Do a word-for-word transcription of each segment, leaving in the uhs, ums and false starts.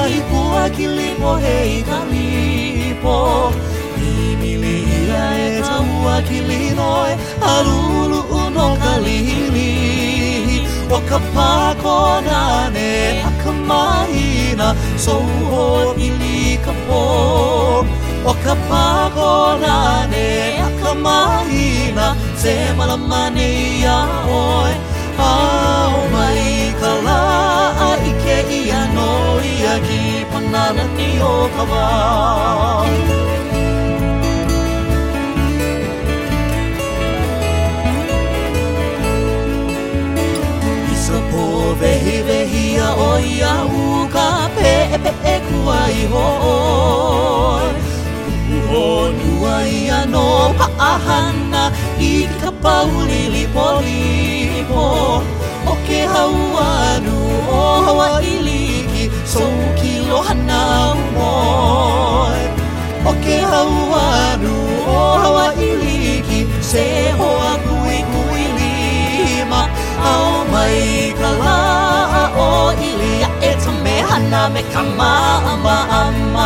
i pua ki lipo hei ka lipo Mimili ia e taua ki linoe Alulu uno ka lili O ka pako nane a ka mahina Soho ili ka po O ka pako nane a ka mahina Se malamane ia oe Au mai ka laa i ke ia no ia ki panana ni o ka wā Isa po vehi vehi a o ia u ka pe e pe e kua i hoi Uho nua ia no paahana i ka pauli lipo lipo O ke hauanu o Hawaii liki So ki lohana moi O ke hauanu o Hawaii liki Se hoa kui kui lima Au mai ka laa o ilia E ta mehana me ka maama ama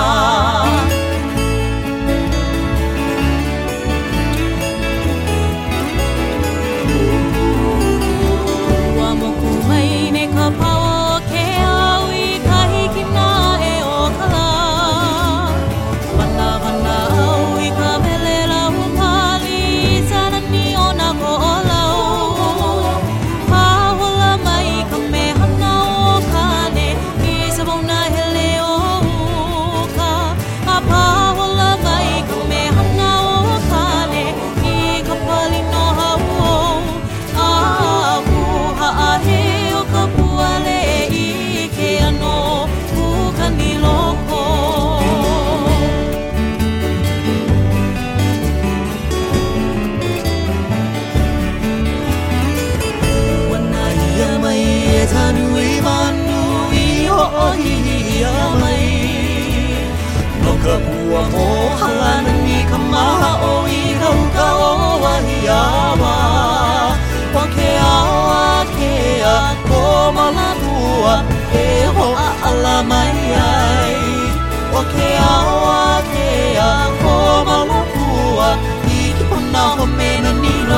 Ka pua mo halana ni ka maha o i kau ka o wahi awa Wa ke awa ke a ko malapua e hoa ala mai ai Wa ke awa ke a ko malapua i ki pana ho mena nino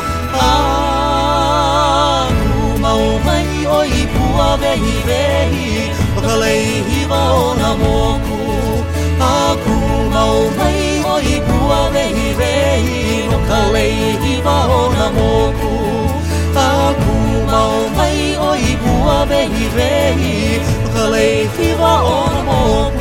Aku mau mai o i pua vehi vehi O ka leihi wa o na moku Aku mau mai o i pua vehi vehi No ka leihi wa o na moku Aku mau mai o i pua vehi vehi No ka leihi wa o na moku